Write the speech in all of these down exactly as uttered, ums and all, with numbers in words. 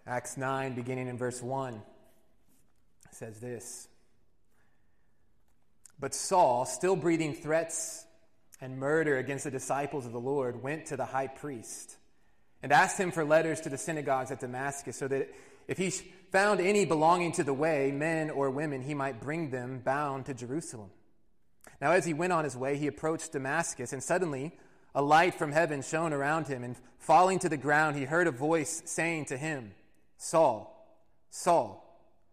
Acts nine, beginning in verse one, says this. But Saul, still breathing threats and murder against the disciples of the Lord, went to the high priest and asked him for letters to the synagogues at Damascus, so that if he found any belonging to the way, men or women, he might bring them bound to Jerusalem. Now as he went on his way, he approached Damascus, and suddenly a light from heaven shone around him, and falling to the ground, he heard a voice saying to him, Saul, Saul,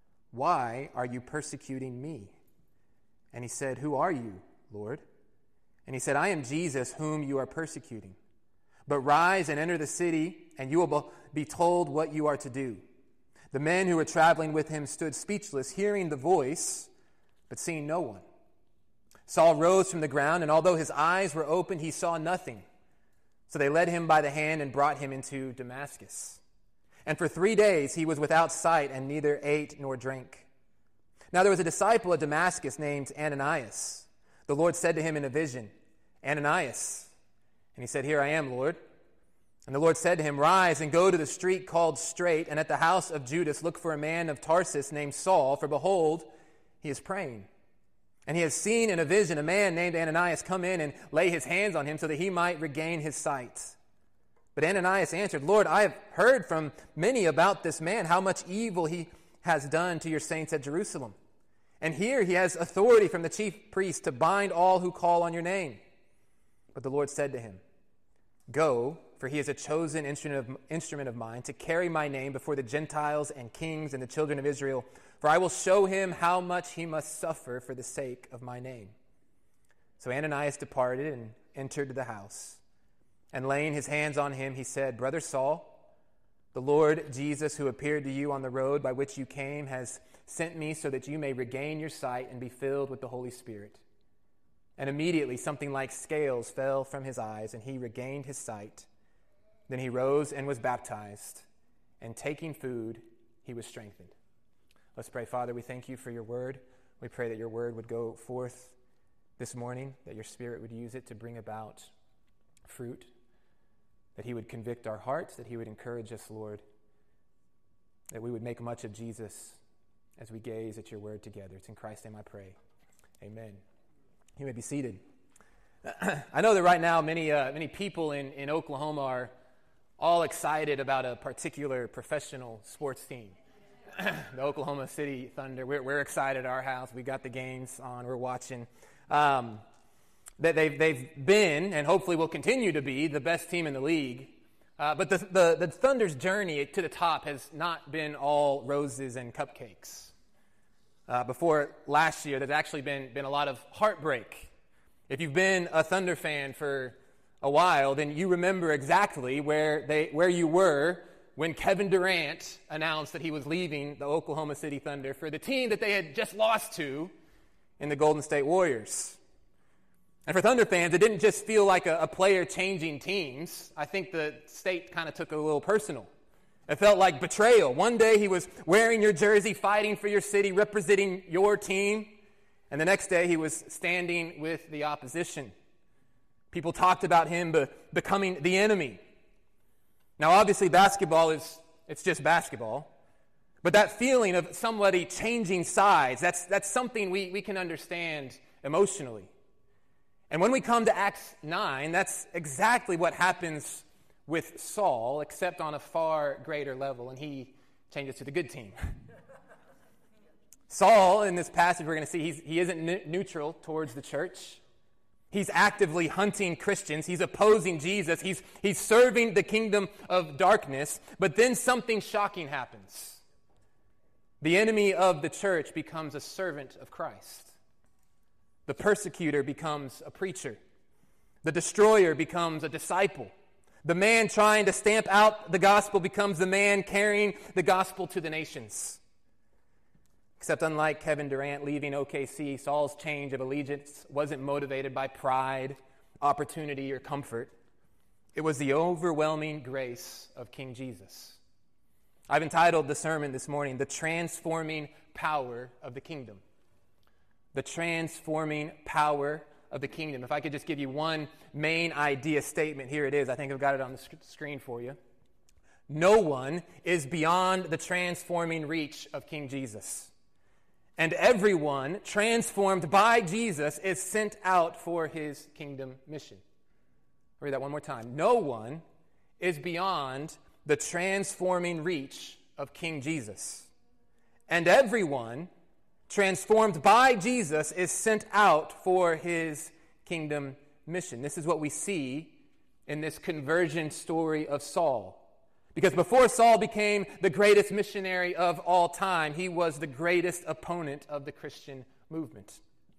why are you persecuting me? And he said, Who are you, Lord? And he said, I am Jesus, whom you are persecuting. But rise and enter the city, and you will be told what you are to do. The men who were traveling with him stood speechless, hearing the voice, but seeing no one. Saul rose from the ground, and although his eyes were opened, he saw nothing. So they led him by the hand and brought him into Damascus. And for three days he was without sight and neither ate nor drank. Now there was a disciple at Damascus named Ananias. The Lord said to him in a vision, Ananias. And he said, Here I am, Lord. And the Lord said to him, Rise and go to the street called Straight, and at the house of Judas look for a man of Tarsus named Saul, for behold, he is praying. And he has seen in a vision a man named Ananias come in and lay his hands on him so that he might regain his sight. But Ananias answered, Lord, I have heard from many about this man, how much evil he has done to your saints at Jerusalem. And here he has authority from the chief priest to bind all who call on your name. But the Lord said to him, Go, for he is a chosen instrument of, instrument of mine to carry my name before the Gentiles and kings and the children of Israel. For I will show him how much he must suffer for the sake of my name. So Ananias departed and entered the house. And laying his hands on him, he said, Brother Saul, the Lord Jesus, who appeared to you on the road by which you came, has sent me so that you may regain your sight and be filled with the Holy Spirit. And immediately something like scales fell from his eyes, and he regained his sight. Then he rose and was baptized, and taking food, he was strengthened. Let's pray. Father, we thank you for your word. We pray that your word would go forth this morning, that your Spirit would use it to bring about fruit, that he would convict our hearts, that he would encourage us, Lord, that we would make much of Jesus as we gaze at your word together. It's in Christ's name I pray. Amen. You may be seated. I know that right now many uh, many people in, in Oklahoma are all excited about a particular professional sports team. The Oklahoma City Thunder. We're, we're excited at our house. We got the games on. We're watching. Um, that they've, they've been, and hopefully will continue to be, the best team in the league. Uh, but the, the, the Thunder's journey to the top has not been all roses and cupcakes. Uh, before last year, there's actually been, been a lot of heartbreak. If you've been a Thunder fan for a while, then you remember exactly where they where you were when Kevin Durant announced that he was leaving the Oklahoma City Thunder for the team that they had just lost to in the Golden State Warriors. And for Thunder fans, it didn't just feel like a, a player changing teams. I think the state kind of took it a little personal. It felt like betrayal. One day he was wearing your jersey, fighting for your city, representing your team. And the next day he was standing with the opposition. People talked about him be- becoming the enemy. Now obviously basketball is, it's just basketball. But that feeling of somebody changing sides, that's, that's something we, we can understand emotionally. And when we come to Acts nine, that's exactly what happens with Saul, except on a far greater level, and he changes to the good team. Saul, in this passage we're going to see, he's, he isn't ne- neutral towards the church. He's actively hunting Christians. He's opposing Jesus. He's, he's serving the kingdom of darkness. But then something shocking happens. The enemy of the church becomes a servant of Christ. The persecutor becomes a preacher. The destroyer becomes a disciple. The man trying to stamp out the gospel becomes the man carrying the gospel to the nations. Except unlike Kevin Durant leaving O K C, Saul's change of allegiance wasn't motivated by pride, opportunity, or comfort. It was the overwhelming grace of King Jesus. I've entitled the sermon this morning, The Transforming Power of the Kingdom. The transforming power of the kingdom. If I could just give you one main idea statement, here it is. I think I've got it on the sc- screen for you. no one is beyond the transforming reach of King Jesus. And everyone transformed by Jesus is sent out for his kingdom mission. I'll read that one more time. No one is beyond the transforming reach of King Jesus. And everyone transformed by Jesus is sent out for his kingdom mission. This is what we see in this conversion story of Saul. Because before Saul became the greatest missionary of all time, he was the greatest opponent of the Christian movement.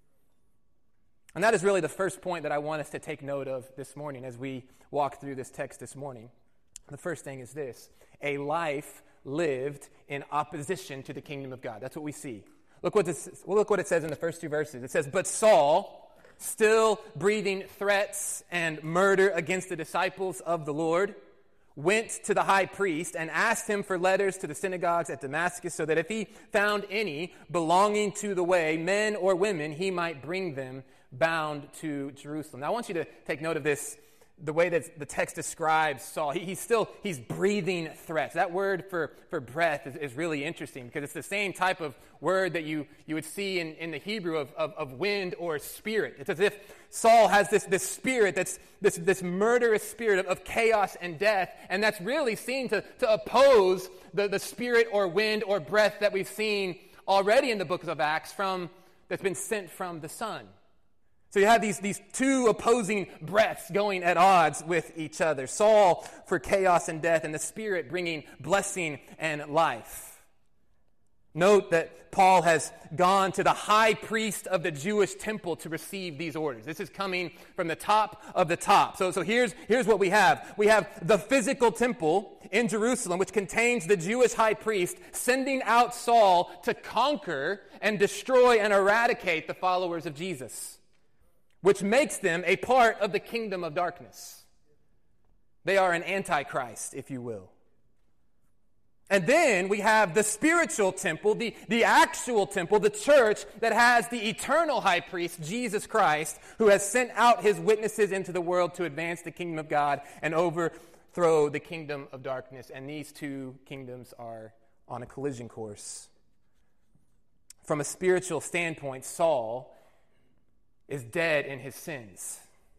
And that is really the first point that I want us to take note of this morning as we walk through this text this morning. The first thing is this: a life lived in opposition to the kingdom of God. That's what we see. Look what this, well, look what it says in the first two verses. It says, "But Saul, still breathing threats and murder against the disciples of the Lord, went to the high priest and asked him for letters to the synagogues at Damascus, so that if he found any belonging to the way, men or women, he might bring them bound to Jerusalem." Now, I want you to take note of this, the way that the text describes Saul. He, he's still, he's breathing threats. That word for, for breath is, is really interesting, because it's the same type of word that you, you would see in, in the Hebrew of, of, of wind or spirit. It's as if Saul has this, this spirit, that's this, this murderous spirit of, of chaos and death, and that's really seen to, to oppose the, the spirit or wind or breath that we've seen already in the book of Acts from, that's been sent from the Son. So you have these, these two opposing breaths going at odds with each other. Saul for chaos and death, and the Spirit bringing blessing and life. Note that Paul has gone to the high priest of the Jewish temple to receive these orders. This is coming from the top of the top. So, so here's, here's what we have. We have the physical temple in Jerusalem, which contains the Jewish high priest sending out Saul to conquer and destroy and eradicate the followers of Jesus, which makes them a part of the kingdom of darkness. They are an antichrist, if you will. And then we have the spiritual temple, the, the actual temple, the church that has the eternal high priest, Jesus Christ, who has sent out his witnesses into the world to advance the kingdom of God and overthrow the kingdom of darkness. And these two kingdoms are on a collision course. From a spiritual standpoint, Saul is dead in his sins.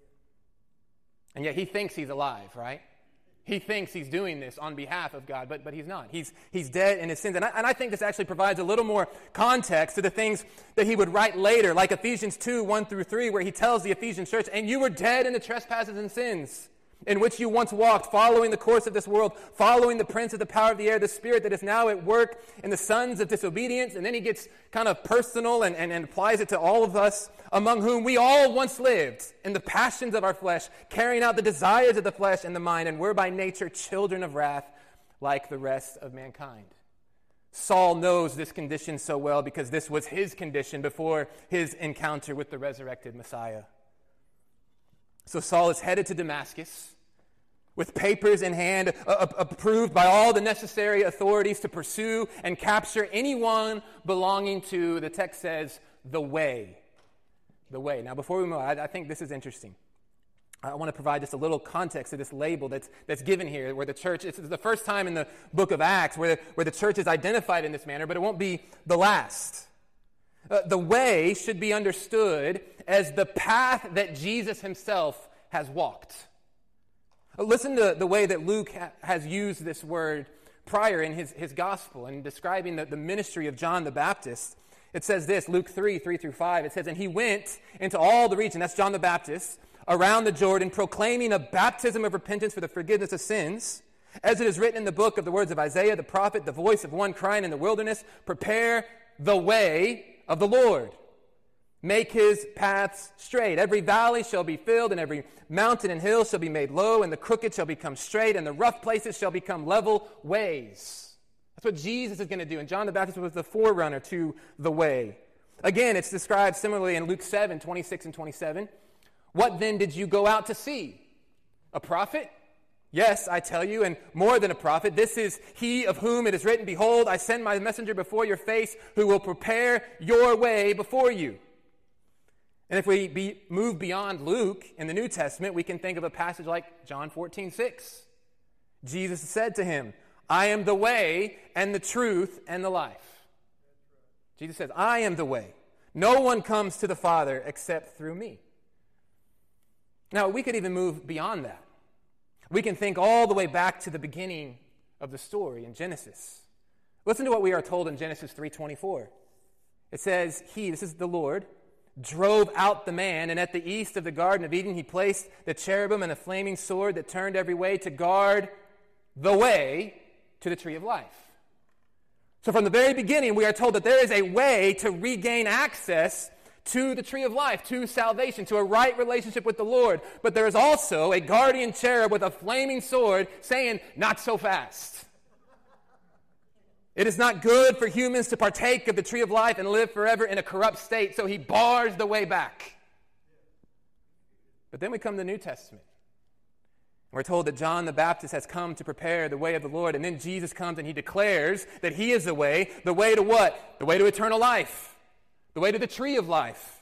And yet he thinks he's alive, right? He thinks he's doing this on behalf of God, but, but he's not. He's, he's dead in his sins. And I, and I think this actually provides a little more context to the things that he would write later, like Ephesians two, one through three, where he tells the Ephesian church, "And you were dead in the trespasses and sins, in which you once walked, following the course of this world, following the prince of the power of the air, the spirit that is now at work in the sons of disobedience." And then he gets kind of personal and, and, and applies it to all of us, "among whom we all once lived in the passions of our flesh, carrying out the desires of the flesh and the mind, and were by nature children of wrath like the rest of mankind." Saul knows this condition so well because this was his condition before his encounter with the resurrected Messiah. So Saul is headed to Damascus with papers in hand, uh, approved by all the necessary authorities to pursue and capture anyone belonging to, the text says, the way. The way. Now, before we move on, I, I think this is interesting. I want to provide just a little context to this label that's that's given here, where the church, it's the first time in the book of Acts where, where the church is identified in this manner, but it won't be the last. Uh, the way should be understood as the path that Jesus himself has walked. Uh, listen to the way that Luke ha- has used this word prior in his, his gospel in describing the, the ministry of John the Baptist. It says this, Luke three, three through five. It says, "And he went into all the region," that's John the Baptist, "around the Jordan, proclaiming a baptism of repentance for the forgiveness of sins, as it is written in the book of the words of Isaiah the prophet, the voice of one crying in the wilderness, prepare the way of the Lord. Make his paths straight. Every valley shall be filled, and every mountain and hill shall be made low, and the crooked shall become straight, and the rough places shall become level ways." That's what Jesus is going to do. And John the Baptist was the forerunner to the way. Again, it's described similarly in Luke seven, twenty-six and twenty-seven. "What then did you go out to see? A prophet? Yes, I tell you, and more than a prophet. This is he of whom it is written, 'Behold, I send my messenger before your face, who will prepare your way before you.'" And if we be, move beyond Luke in the New Testament, we can think of a passage like John fourteen, six. Jesus said to him, I am the way and the truth and the life. Jesus says, I am the way. No one comes to the Father except through me. Now, we could even move beyond that. We can think all the way back to the beginning of the story in Genesis. Listen to what we are told in Genesis three twenty-four. It says, he, this is the Lord, drove out the man, and at the east of the Garden of Eden he placed the cherubim and a flaming sword that turned every way to guard the way to the tree of life. So from the very beginning, we are told that there is a way to regain access to the tree of life, to salvation, to a right relationship with the Lord. But there is also a guardian cherub with a flaming sword saying, not so fast. It is not good for humans to partake of the tree of life and live forever in a corrupt state, so he bars the way back. But then we come to the New Testament. We're told that John the Baptist has come to prepare the way of the Lord, and then Jesus comes and he declares that he is the way. The way to what? The way to eternal life. The way to the tree of life.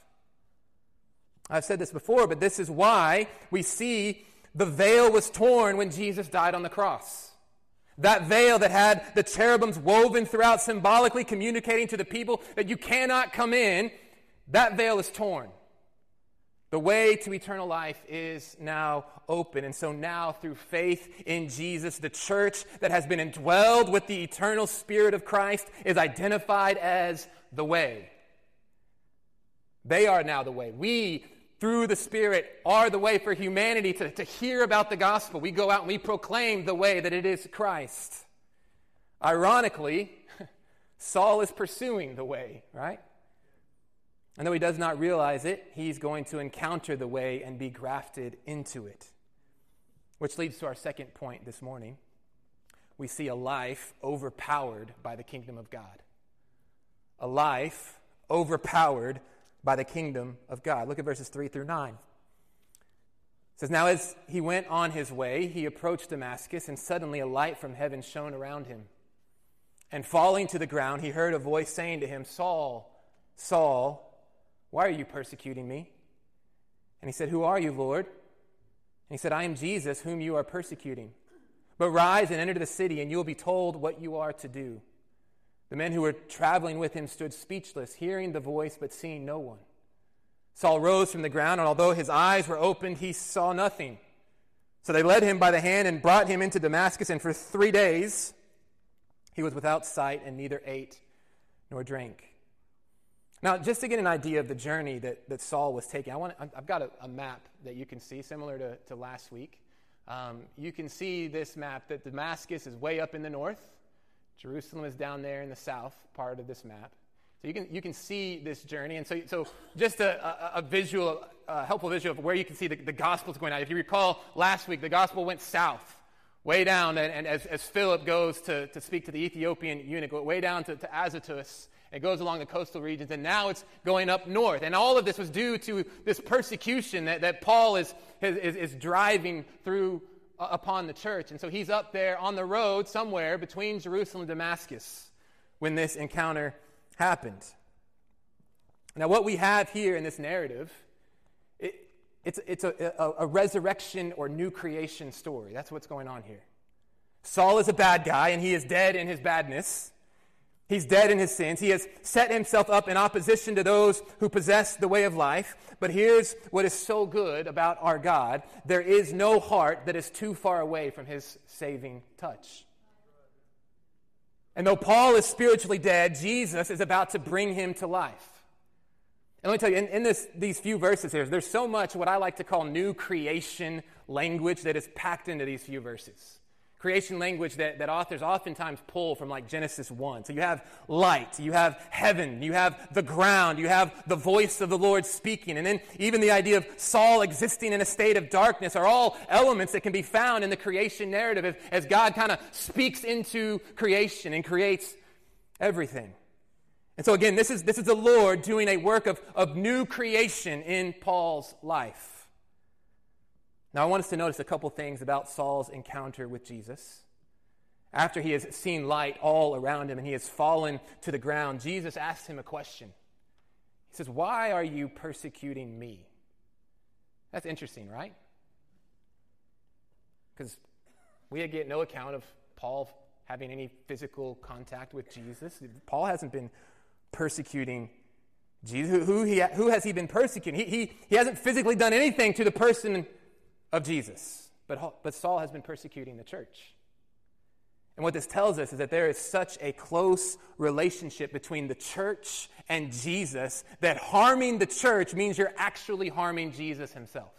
I've said this before, but this is why we see the veil was torn when Jesus died on the cross. That veil that had the cherubims woven throughout, symbolically communicating to the people that you cannot come in, that veil is torn. The way to eternal life is now open. And so now, through faith in Jesus, the church that has been indwelled with the eternal Spirit of Christ is identified as the way. They are now the way. We, through the Spirit, are the way for humanity to, to hear about the gospel. We go out and we proclaim the way that it is Christ. Ironically, Saul is pursuing the way, right? And though he does not realize it, he's going to encounter the way and be grafted into it. Which leads to our second point this morning. We see a life overpowered by the kingdom of God. A life overpowered by the kingdom of God. Look at verses three through nine. It says, now as he went on his way, he approached Damascus, and suddenly a light from heaven shone around him. And falling to the ground, he heard a voice saying to him, Saul, Saul, why are you persecuting me? And he said, who are you, Lord? And he said, I am Jesus, whom you are persecuting. But rise and enter the city, and you will be told what you are to do. The men who were traveling with him stood speechless, hearing the voice but seeing no one. Saul rose from the ground, and although his eyes were opened, he saw nothing. So they led him by the hand and brought him into Damascus, and for three days he was without sight and neither ate nor drank. Now, just to get an idea of the journey that, that Saul was taking, I want I've got a, a map that you can see, similar to, to last week. Um, you can see this map that Damascus is way up in the north. Jerusalem is down there in the south part of this map. So you can you can see this journey. And so, so just a, a, a visual, a helpful visual of where you can see the, the gospel's going out. If you recall last week, the gospel went south, way down, and, and as, as Philip goes to, to speak to the Ethiopian eunuch, way down to, to Azotus, it goes along the coastal regions, and now it's going up north. And all of this was due to this persecution that, that Paul is, is, is driving through upon the church. And so he's up there on the road somewhere between Jerusalem and Damascus when this encounter happened. Now, what we have here in this narrative, it, it's, it's a, a, a resurrection or new creation story. That's what's going on here. Saul is a bad guy, and he is dead in his badness. He's dead in his sins. He has set himself up in opposition to those who possess the way of life. But here's what is so good about our God. There is no heart that is too far away from his saving touch. And though Paul is spiritually dead, Jesus is about to bring him to life. And let me tell you, in, in this, these few verses here, there's so much what I like to call new creation language that is packed into these few verses. Creation language that, that authors oftentimes pull from like Genesis one. So you have light, you have heaven, you have the ground, you have the voice of the Lord speaking. And then even the idea of Saul existing in a state of darkness are all elements that can be found in the creation narrative as, as God kind of speaks into creation and creates everything. And so again, this is, this is the Lord doing a work of, of new creation in Paul's life. Now, I want us to notice a couple things about Saul's encounter with Jesus. After he has seen light all around him and he has fallen to the ground, Jesus asks him a question. He says, why are you persecuting me? That's interesting, right? Because we get no account of Paul having any physical contact with Jesus. Paul hasn't been persecuting Jesus. Who, who, he, who has he been persecuting? He, he, he hasn't physically done anything to the person of Jesus, but, but Saul has been persecuting the church. And what this tells us is that there is such a close relationship between the church and Jesus that harming the church means you're actually harming Jesus himself.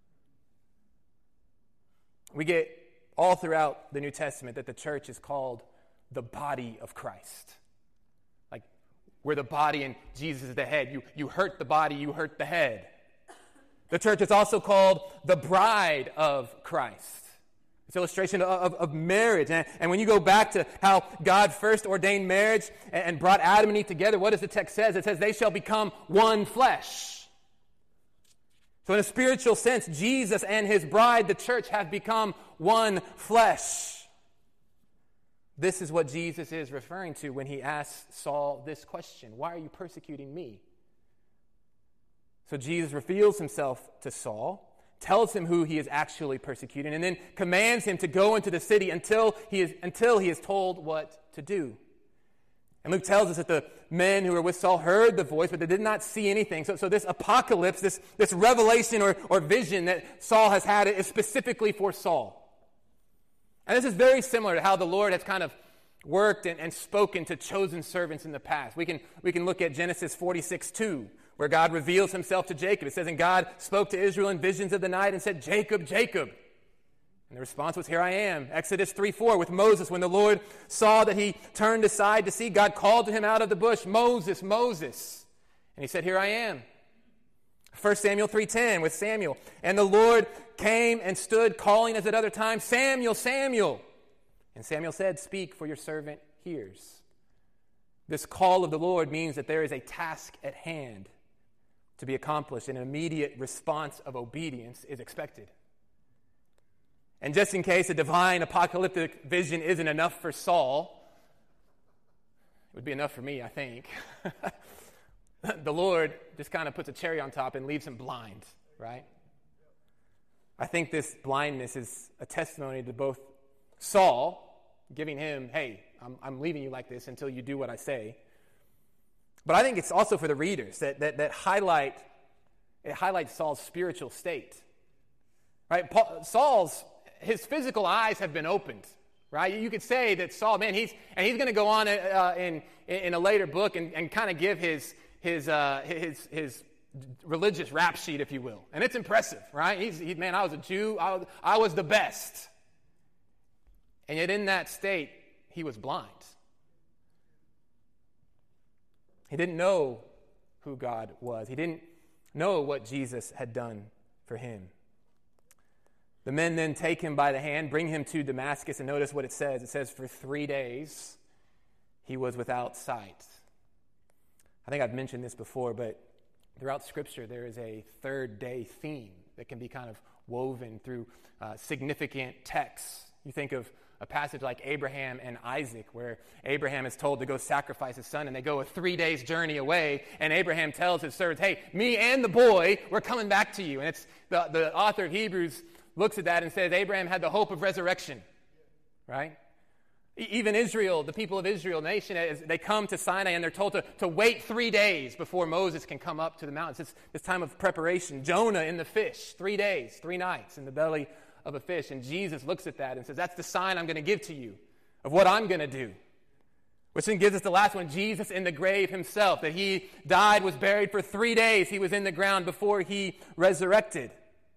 We get all throughout the New Testament that the church is called the body of Christ. Like, we're the body and Jesus is the head. You, you hurt the body, you hurt the head. The church is also called the bride of Christ. It's an illustration of, of, of marriage. And, and when you go back to how God first ordained marriage and, and brought Adam and Eve together, what does the text say? It says, they shall become one flesh. So in a spiritual sense, Jesus and his bride, the church, have become one flesh. This is what Jesus is referring to when he asks Saul this question: why are you persecuting me? So Jesus reveals himself to Saul, tells him who he is actually persecuting, and then commands him to go into the city until he is until he is told what to do. And Luke tells us that the men who were with Saul heard the voice, but they did not see anything. So, so this apocalypse, this, this revelation or, or vision that Saul has had is specifically for Saul. And this is very similar to how the Lord has kind of worked and, and spoken to chosen servants in the past. We can, we can look at Genesis forty-six two, where God reveals himself to Jacob. It says, and God spoke to Israel in visions of the night and said, Jacob, Jacob. And the response was, here I am. Exodus three four, with Moses, when the Lord saw that he turned aside to see, God called to him out of the bush, Moses, Moses. And he said, here I am. First Samuel three ten, with Samuel. And the Lord came and stood, calling as at other times, Samuel, Samuel. And Samuel said, speak, for your servant hears. This call of the Lord means that there is a task at hand to be accomplished, and an immediate response of obedience is expected. And just in case a divine apocalyptic vision isn't enough for Saul, it would be enough for me, I think. The Lord just kind of puts a cherry on top and leaves him blind, right? I think this blindness is a testimony to both Saul, giving him, hey, I'm, I'm leaving you like this until you do what I say. But I think it's also for the readers that, that, that highlight, it highlights Saul's spiritual state. Right? Paul, Saul's, his physical eyes have been opened. Right? You could say that Saul, man, he's, and he's going to go on uh, in, in a later book and, and kind of give his, his, uh, his, his religious rap sheet, if you will. And it's impressive, right? He's, he, man, I was a Jew. I was, I was the best. And yet in that state, he was blind. He didn't know who God was. He didn't know what Jesus had done for him. The men then take him by the hand, bring him to Damascus, and notice what it says. It says, for three days he was without sight. I think I've mentioned this before, but throughout Scripture there is a third day theme that can be kind of woven through uh, significant texts. You think of a passage like Abraham and Isaac, where Abraham is told to go sacrifice his son, and they go a three days journey away, and Abraham tells his servants, hey, me and the boy, we're coming back to you. And it's the, the author of Hebrews looks at that and says Abraham had the hope of resurrection, right? Even Israel, the people of Israel, the nation, as they come to Sinai and they're told to, to wait three days before Moses can come up to the mountains. It's this time of preparation. Jonah in the fish, three days, three nights in the belly of a fish. And Jesus looks at that and says, that's the sign I'm going to give to you of what I'm going to do. Which then gives us the last one, Jesus in the grave himself, that he died, was buried for three days. He was in the ground before he resurrected.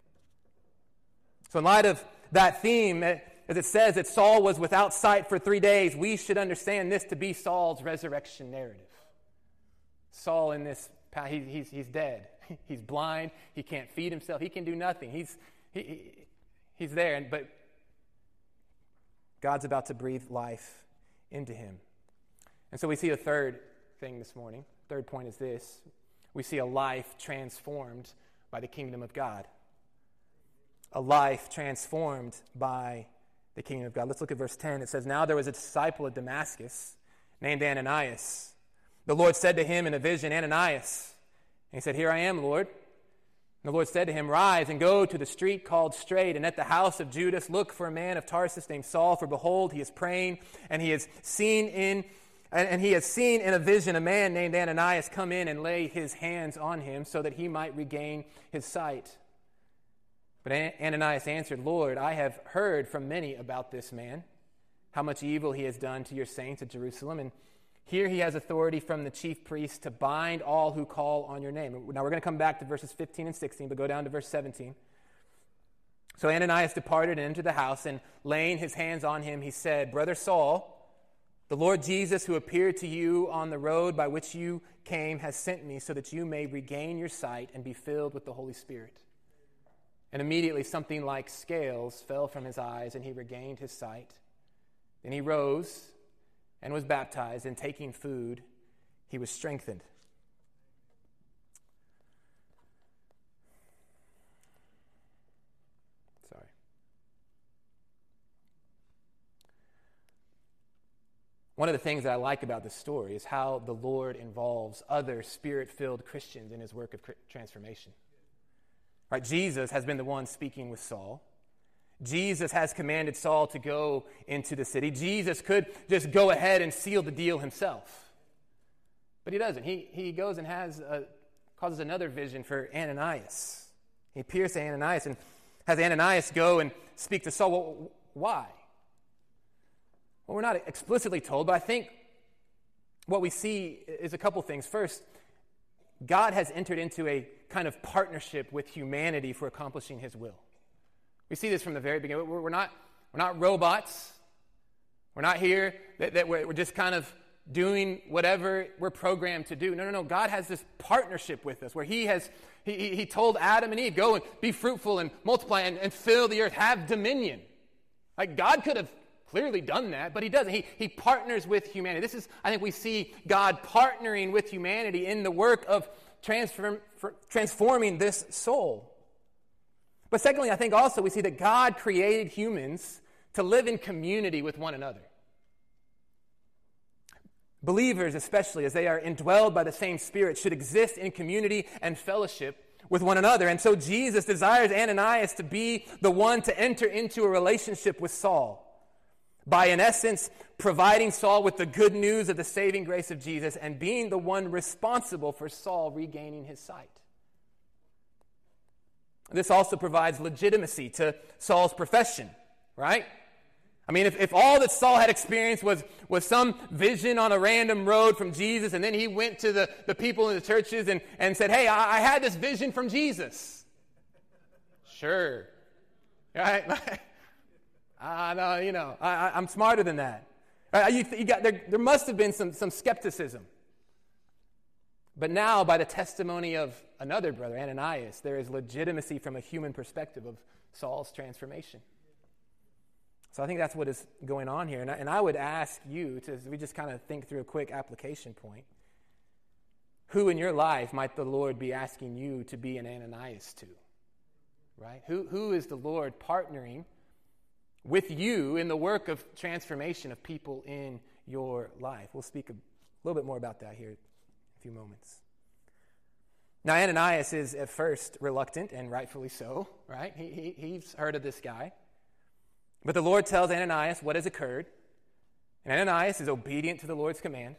So in light of that theme, as it says that Saul was without sight for three days, we should understand this to be Saul's resurrection narrative. Saul in this, he, he's, he's dead. He's blind. He can't feed himself. He can do nothing. He's, he, he, he's there, and, but God's about to breathe life into him. And so we see a third thing this morning. Third point is this. We see a life transformed by the kingdom of God. A life transformed by the kingdom of God. Let's look at verse ten. It says, now there was a disciple at Damascus named Ananias. The Lord said to him in a vision, Ananias. And he said, here I am, Lord. The Lord said to him, "Rise and go to the street called Straight, and at the house of Judas look for a man of Tarsus named Saul, for behold, he is praying, and he has seen in and, and he has seen in a vision a man named Ananias come in and lay his hands on him so that he might regain his sight." But Ananias answered, "Lord, I have heard from many about this man, how much evil he has done to your saints at Jerusalem, and here he has authority from the chief priests to bind all who call on your name." Now we're going to come back to verses fifteen and sixteen, but go down to verse seventeen. "So Ananias departed and entered the house, and laying his hands on him, he said, 'Brother Saul, the Lord Jesus, who appeared to you on the road by which you came, has sent me so that you may regain your sight and be filled with the Holy Spirit.' And immediately something like scales fell from his eyes, and he regained his sight. Then he rose and was baptized, and taking food, he was strengthened." Sorry. One of the things that I like about this story is how the Lord involves other Spirit-filled Christians in his work of transformation. Right? Jesus has been the one speaking with Saul. Jesus has commanded Saul to go into the city. Jesus could just go ahead and seal the deal himself. But he doesn't. He, he goes and has a, causes another vision for Ananias. He appears to Ananias and has Ananias go and speak to Saul. Well, why? Well, we're not explicitly told, but I think what we see is a couple things. First, God has entered into a kind of partnership with humanity for accomplishing his will. We see this from the very beginning. We're not, we're not robots. We're not here that, that we're, we're just kind of doing whatever we're programmed to do. No, no, no. God has this partnership with us where he has, he, he told Adam and Eve, go and be fruitful and multiply and, and fill the earth, have dominion. Like God could have clearly done that, but he doesn't. He, he partners with humanity. This is, I think we see God partnering with humanity in the work of transform, transforming this soul. But secondly, I think also we see that God created humans to live in community with one another. Believers, especially as they are indwelled by the same Spirit, should exist in community and fellowship with one another. And so Jesus desires Ananias to be the one to enter into a relationship with Saul by, in essence, providing Saul with the good news of the saving grace of Jesus and being the one responsible for Saul regaining his sight. This also provides legitimacy to Saul's profession, right? I mean, if, if all that Saul had experienced was, was some vision on a random road from Jesus, and then he went to the, the people in the churches and, and said, hey, I, I had this vision from Jesus. Sure. Right? uh, no, you know, I, I'm smarter than that. Uh, you, you got, there, there must have been some, some skepticism. But now, by the testimony of another brother, Ananias, there is legitimacy from a human perspective of Saul's transformation. So I think that's what is going on here. And I, and I would ask you, to, as we just kind of think through a quick application point, who in your life might the Lord be asking you to be an Ananias to? Right? Who, who is the Lord partnering with you in the work of transformation of people in your life? We'll speak a little bit more about that here in a few moments. Now, Ananias is at first reluctant, and rightfully so, right? He, he, he's heard of this guy. But the Lord tells Ananias what has occurred, and Ananias is obedient to the Lord's command.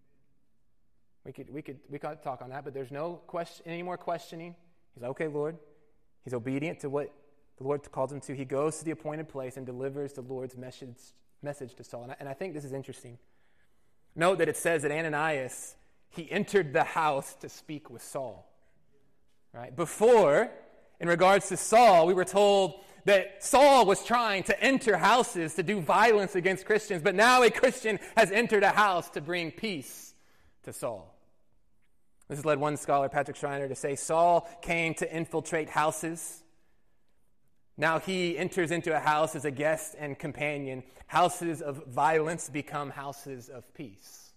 We could we could we could talk on that, but there's no question any more questioning. He's like, okay, Lord. He's obedient to what the Lord calls him to. He goes to the appointed place and delivers the Lord's message message to Saul. And I, and I think this is interesting. Note that it says that Ananias, he entered the house to speak with Saul. Right? Before, in regards to Saul, we were told that Saul was trying to enter houses to do violence against Christians, but now a Christian has entered a house to bring peace to Saul. This has led one scholar, Patrick Schreiner, to say Saul came to infiltrate houses. Now he enters into a house as a guest and companion. Houses of violence become houses of peace.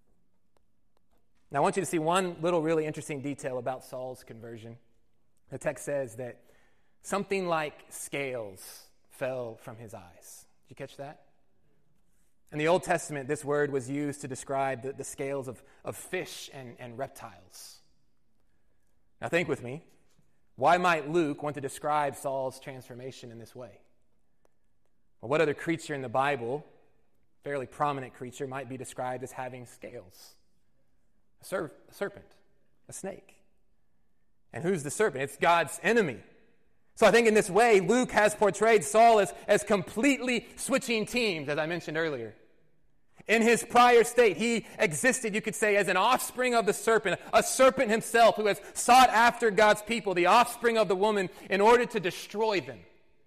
Now I want you to see one little really interesting detail about Saul's conversion. The text says that something like scales fell from his eyes. Did you catch that? In the Old Testament, this word was used to describe the, the scales of, of fish and, and reptiles. Now think with me. Why might Luke want to describe Saul's transformation in this way? Well, what other creature in the Bible, fairly prominent creature, might be described as having scales? A, ser- a serpent, a snake. And who's the serpent? It's God's enemy. So I think in this way, Luke has portrayed Saul as, as completely switching teams, as I mentioned earlier. In his prior state, he existed, you could say, as an offspring of the serpent, a serpent himself who has sought after God's people, the offspring of the woman, in order to destroy them.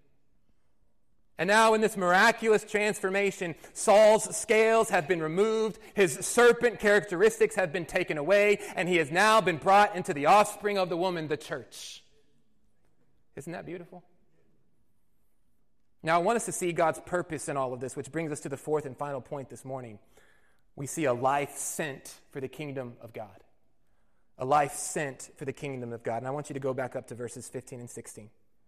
And now in this miraculous transformation, Saul's scales have been removed, his serpent characteristics have been taken away, and he has now been brought into the offspring of the woman, the church. Isn't that beautiful? Now I want us to see God's purpose in all of this, which brings us to the fourth and final point this morning. We see a life sent for the kingdom of God. A life sent for the kingdom of God. And I want you to go back up to verses fifteen and sixteen.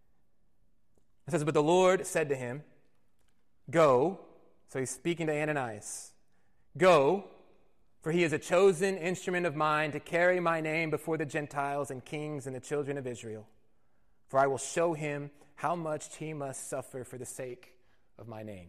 It says, "But the Lord said to him, 'Go,'" so he's speaking to Ananias, "'Go, for he is a chosen instrument of mine to carry my name before the Gentiles and kings and the children of Israel. For I will show him how much he must suffer for the sake of my name.'"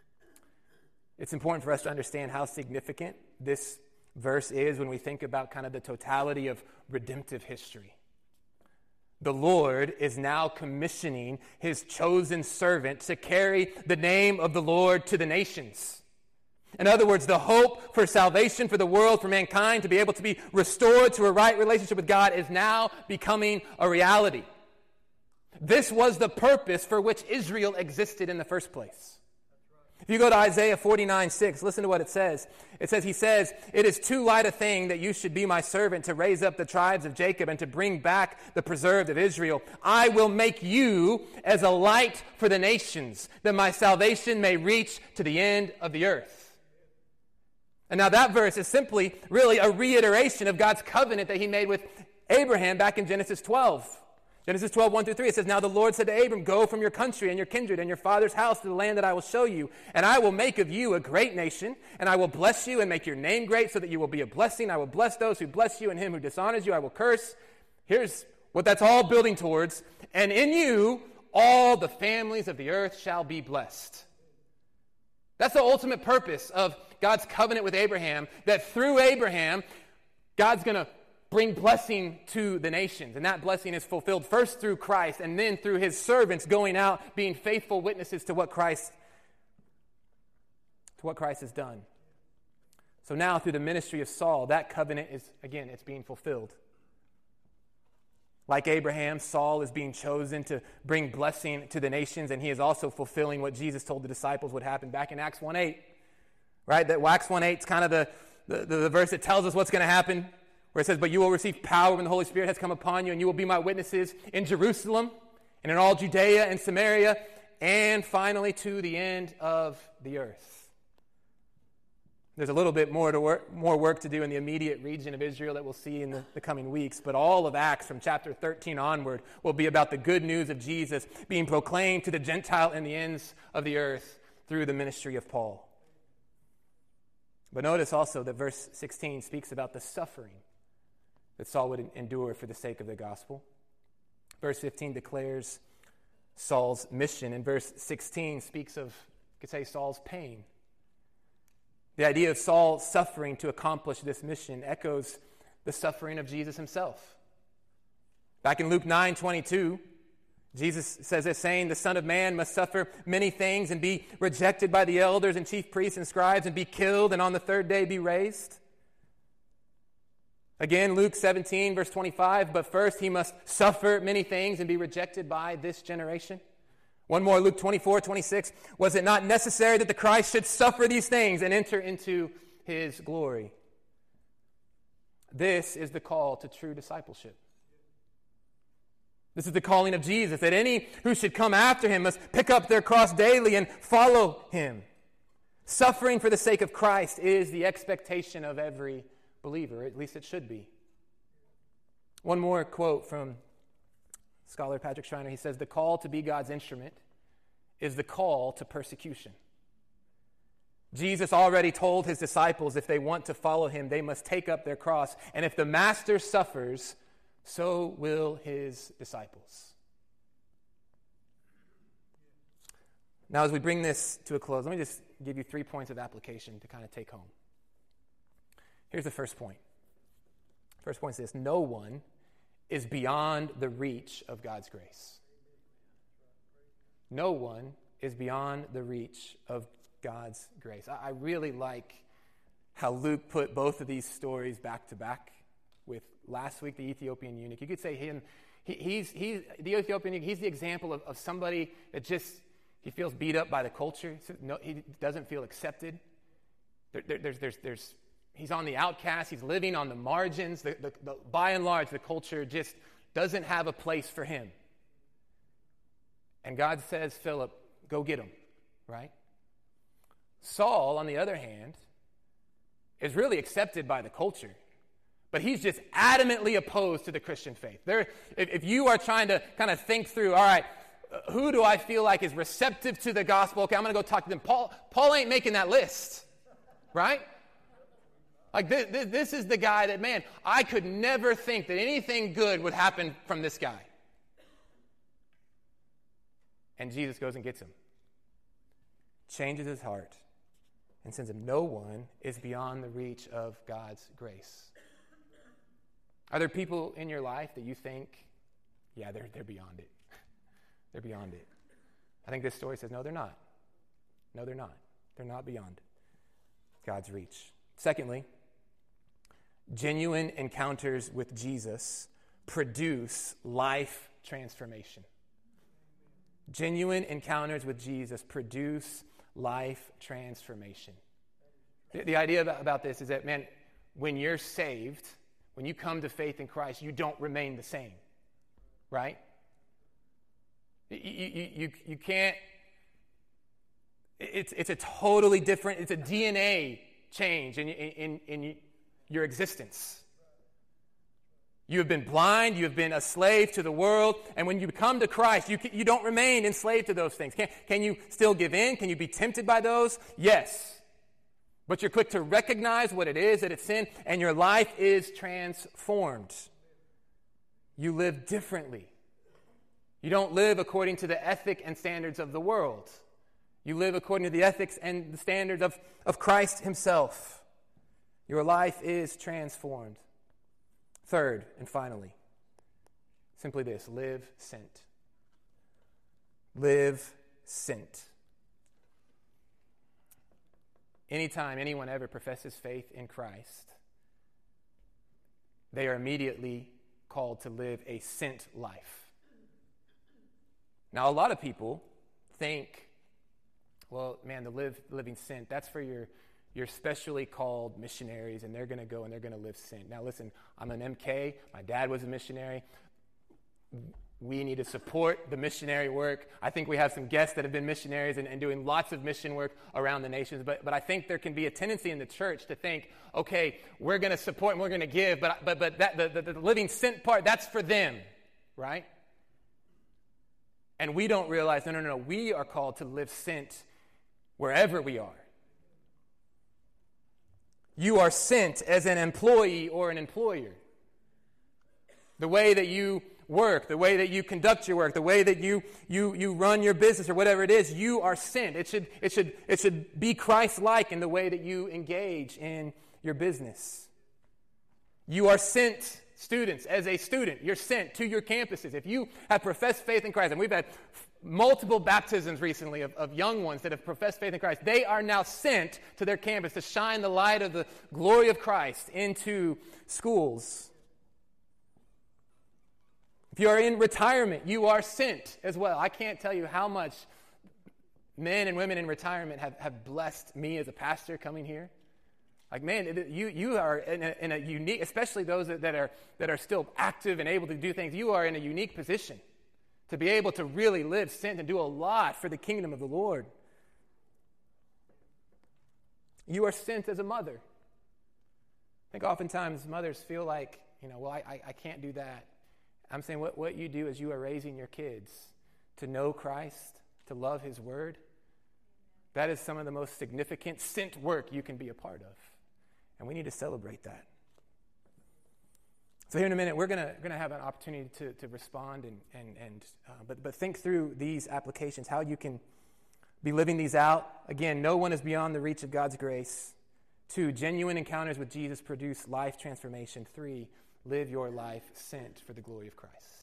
It's important for us to understand how significant this verse is when we think about kind of the totality of redemptive history. The Lord is now commissioning his chosen servant to carry the name of the Lord to the nations. In other words, the hope for salvation for the world, for mankind, to be able to be restored to a right relationship with God is now becoming a reality. This was the purpose for which Israel existed in the first place. If you go to Isaiah forty-nine six, listen to what it says. It says, he says, "It is too light a thing that you should be my servant to raise up the tribes of Jacob and to bring back the preserved of Israel. I will make you as a light for the nations, that my salvation may reach to the end of the earth." And now that verse is simply really a reiteration of God's covenant that he made with Abraham back in Genesis twelve. Genesis twelve, one through three, it says, "Now the Lord said to Abram, 'Go from your country and your kindred and your father's house to the land that I will show you. And I will make of you a great nation, and I will bless you and make your name great so that you will be a blessing. I will bless those who bless you, and him who dishonors you I will curse.'" Here's what that's all building towards. "And in you all the families of the earth shall be blessed." That's the ultimate purpose of God's covenant with Abraham, that through Abraham, God's going to bring blessing to the nations. And that blessing is fulfilled first through Christ and then through his servants going out, being faithful witnesses to what Christ, to what Christ has done. So now through the ministry of Saul, that covenant is, again, it's being fulfilled. Like Abraham, Saul is being chosen to bring blessing to the nations, and he is also fulfilling what Jesus told the disciples would happen back in Acts one eight. Right? That Acts one eight is kind of the, the, the verse that tells us what's going to happen, where it says, "But you will receive power when the Holy Spirit has come upon you, and you will be my witnesses in Jerusalem and in all Judea and Samaria, and finally to the end of the earth." There's a little bit more to work, more work to do in the immediate region of Israel that we'll see in the, the coming weeks, but all of Acts from chapter thirteen onward will be about the good news of Jesus being proclaimed to the Gentile and the ends of the earth through the ministry of Paul. But notice also that verse sixteen speaks about the suffering that Saul would endure for the sake of the gospel. Verse fifteen declares Saul's mission, and verse sixteen speaks of, you could say, Saul's pain. The idea of Saul suffering to accomplish this mission echoes the suffering of Jesus himself. Back in Luke nine twenty-two, Jesus says this, saying, "The Son of Man must suffer many things and be rejected by the elders and chief priests and scribes and be killed and on the third day be raised." Again, Luke seventeen, verse twenty-five, "But first he must suffer many things and be rejected by this generation." One more, Luke twenty-four, twenty-six, "Was it not necessary that the Christ should suffer these things and enter into his glory?" This is the call to true discipleship. This is the calling of Jesus, that any who should come after him must pick up their cross daily and follow him. Suffering for the sake of Christ is the expectation of every believer, at least it should be. One more quote from scholar Patrick Schreiner. He says, "The call to be God's instrument is the call to persecution." Jesus already told his disciples if they want to follow him, they must take up their cross. And if the master suffers, so will his disciples. Now, as we bring this to a close, let me just give you three points of application to kind of take home. Here's the first point. First point is this: no one is beyond the reach of God's grace. No one is beyond the reach of God's grace. I, I really like how Luke put both of these stories back to back with last week, the Ethiopian eunuch. You could say him, he, he's, he's the Ethiopian eunuch, he's the example of, of somebody that just, he feels beat up by the culture. No, he doesn't feel accepted. There, there, there's, there's, there's, he's on the outcast. He's living on the margins. The, the, the, by and large, the culture just doesn't have a place for him. And God says, Philip, go get him, right? Saul, on the other hand, is really accepted by the culture, but he's just adamantly opposed to the Christian faith. There, if, if you are trying to kind of think through, all right, who do I feel like is receptive to the gospel? Okay, I'm going to go talk to them. Paul, Paul ain't making that list, right? Like this, this, this is the guy that, man, I could never think that anything good would happen from this guy. And Jesus goes and gets him, changes his heart, and sends him. No one is beyond the reach of God's grace. Are there people in your life that you think, yeah, they're, they're beyond it? They're beyond it. I think this story says, no, they're not. No, they're not. They're not beyond God's reach. Secondly, genuine encounters with Jesus produce life transformation. Genuine encounters with Jesus produce life transformation. The, the idea about, about this is that, man, when you're saved, when you come to faith in Christ, you don't remain the same, right? You, you, you, you can't, it's, it's a totally different, it's a D N A change in, in, in, in your existence. You have been blind, you have been a slave to the world, and when you come to Christ, you, you don't remain enslaved to those things. Can, can you still give in? Can you be tempted by those? Yes. But you're quick to recognize what it is that it's sin, and your life is transformed. You live differently. You don't live according to the ethic and standards of the world. You live according to the ethics and the standards of, of Christ himself. Your life is transformed. Third, and finally, simply this: live sent. Live sent. Anytime anyone ever professes faith in Christ, they are immediately called to live a sent life. Now, a lot of people think, well, man, the live living sent, that's for your You're specially called missionaries, and they're going to go and they're going to live sent. Now, listen, I'm an M K. My dad was a missionary. We need to support the missionary work. I think we have some guests that have been missionaries and, and doing lots of mission work around the nations. But, but I think there can be a tendency in the church to think, okay, we're going to support and we're going to give, but, but, but that, the, the, the living sent part, that's for them, right? And we don't realize, no, no, no, we are called to live sent wherever we are. You are sent as an employee or an employer. The way that you work, the way that you conduct your work, the way that you you you run your business or whatever it is, you are sent. It should it should it should be Christ-like in the way that you engage in your business. You are sent, students, as a student. You're sent to your campuses. If you have professed faith in Christ, and we've had multiple baptisms recently of, of young ones that have professed faith in Christ, they are now sent to their campus to shine the light of the glory of Christ into schools. If you are in retirement, you are sent as well. I can't tell you how much men and women in retirement have, have blessed me as a pastor coming here. Like, man, it, you you are in a, in a unique, especially those that, that are that are still active and able to do things, you are in a unique position to be able to really live sent and do a lot for the kingdom of the Lord. You are sent as a mother. I think oftentimes mothers feel like, you know, well, I, I, I can't do that. I'm saying what, what you do is you are raising your kids to know Christ, to love his word. That is some of the most significant sent work you can be a part of. And we need to celebrate that. So here in a minute, we're gonna gonna have an opportunity to to respond and and and uh, but but think through these applications, how you can be living these out. Again, no one is beyond the reach of God's grace. Two, genuine encounters with Jesus produce life transformation. Three, live your life sent for the glory of Christ.